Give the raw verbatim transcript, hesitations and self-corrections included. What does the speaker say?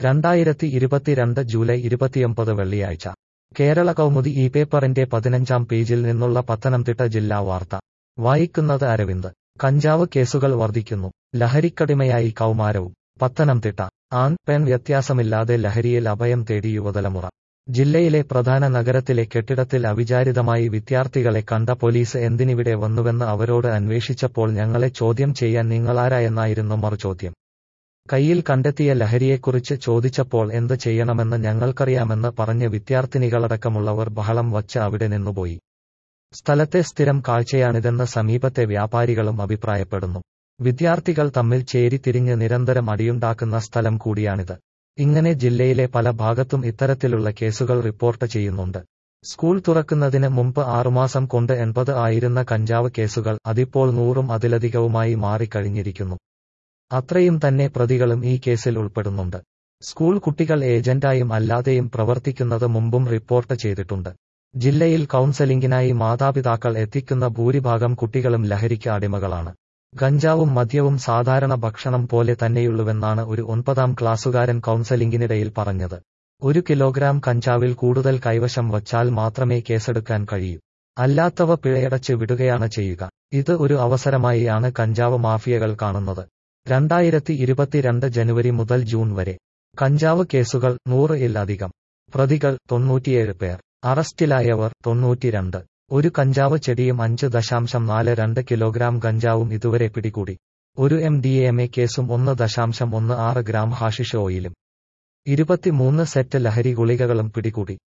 രണ്ടായിരത്തി ഇരുപത്തിരണ്ട് ജൂലൈ ഇരുപത്തിയൊമ്പത് വെള്ളിയാഴ്ച കേരള കൗമുദി ഈ പേപ്പറിന്റെ പതിനഞ്ചാം പേജിൽ നിന്നുള്ള പത്തനംതിട്ട ജില്ലാ വാർത്ത വായിക്കുന്നത് അരവിന്ദ്. കഞ്ചാവ് കേസുകൾ വർദ്ധിക്കുന്നു. ലഹരിക്കടിമയായി കൗമാരവും. പത്തനംതിട്ട ആൺ പെൺ വ്യത്യാസമില്ലാതെ ലഹരിയിൽ അഭയം തേടി യുവതലമുറ. ജില്ലയിലെ പ്രധാന നഗരത്തിലെ കെട്ടിടത്തിൽ അവിചാരിതമായി വിദ്യാർത്ഥികളെ കണ്ട പോലീസ് എന്തിനിവിടെ വന്നുവെന്ന് അവരോട് അന്വേഷിച്ചപ്പോൾ ഞങ്ങളെ ചോദ്യം ചെയ്യാൻ നിങ്ങളാരായെന്നായിരുന്നു മറുചോദ്യം. കയ്യിൽ കണ്ടെത്തിയ ലഹരിയെക്കുറിച്ച് ചോദിച്ചപ്പോൾ എന്ത് ചെയ്യണമെന്ന് ഞങ്ങൾക്കറിയാമെന്ന് പറഞ്ഞ് വിദ്യാർത്ഥിനികളടക്കമുള്ളവർ ബഹളം വച്ച് അവിടെ നിന്നുപോയി. സ്ഥലത്തെ സ്ഥിരം കാഴ്ചയാണിതെന്ന് സമീപത്തെ വ്യാപാരികളും അഭിപ്രായപ്പെടുന്നു. വിദ്യാർത്ഥികൾ തമ്മിൽ ചേരിതിരിഞ്ഞ് നിരന്തരം അടിയുണ്ടാക്കുന്ന സ്ഥലം കൂടിയാണിത്. ഇങ്ങനെ ജില്ലയിലെ പല ഭാഗത്തും ഇത്തരത്തിലുള്ള കേസുകൾ റിപ്പോർട്ട് ചെയ്യുന്നുണ്ട്. സ്കൂൾ തുറക്കുന്നതിന് മുമ്പ് ആറുമാസം കൊണ്ട് എൺപത് ആയിരുന്ന കഞ്ചാവ് കേസുകൾ അതിപ്പോൾ നൂറും അതിലധികവുമായി മാറിക്കഴിഞ്ഞിരിക്കുന്നു. അത്രയും തന്നെ പ്രതികളും ഈ കേസിൽ ഉൾപ്പെടുന്നുണ്ട്. സ്കൂൾ കുട്ടികൾ ഏജന്റായും അല്ലാതെയും പ്രവർത്തിക്കുന്നത് മുമ്പും റിപ്പോർട്ട് ചെയ്തിട്ടുണ്ട്. ജില്ലയിൽ കൗൺസലിംഗിനായി മാതാപിതാക്കൾ എത്തിക്കുന്ന ഭൂരിഭാഗം കുട്ടികളും ലഹരിക്ക് അടിമകളാണ്. ഗഞ്ചാവും മദ്യവും സാധാരണ ഭക്ഷണം പോലെ തന്നെയുള്ളുവെന്നാണ് ഒരു ഒൻപതാം ക്ലാസുകാരൻ കൗൺസലിംഗിനിടയിൽ പറഞ്ഞത്. ഒരു കിലോഗ്രാം കഞ്ചാവിൽ കൂടുതൽ കൈവശം വച്ചാൽ മാത്രമേ കേസെടുക്കാൻ കഴിയൂ. അല്ലാത്തവ പിഴയടച്ച് വിടുകയാണ് ചെയ്യുക. ഇത് ഒരു അവസരമായി ആണ് കഞ്ചാവ് മാഫിയകൾ കാണുന്നത്. രണ്ടായിരത്തി ഇരുപത്തിരണ്ട് ജനുവരി മുതൽ ജൂൺ വരെ കഞ്ചാവ് കേസുകൾ നൂറ് ഇൽ അധികം. പ്രതികൾ തൊണ്ണൂറ്റിയേഴ് പേർ. അറസ്റ്റിലായവർ തൊണ്ണൂറ്റിരണ്ട്. ഒരു കഞ്ചാവ് ചെടിയും അഞ്ച് ദശാംശം നാല് രണ്ട് കിലോഗ്രാം ഗഞ്ചാവും ഇതുവരെ പിടികൂടി. ഒരു എം ഡി എം എ കേസും ഒന്ന് ദശാംശം ഒന്ന് ആറ് ഗ്രാം ഹാഷിഷ് ഓയിലും ഇരുപത്തിമൂന്ന് സെറ്റ് ലഹരി ഗുളികകളും പിടികൂടി.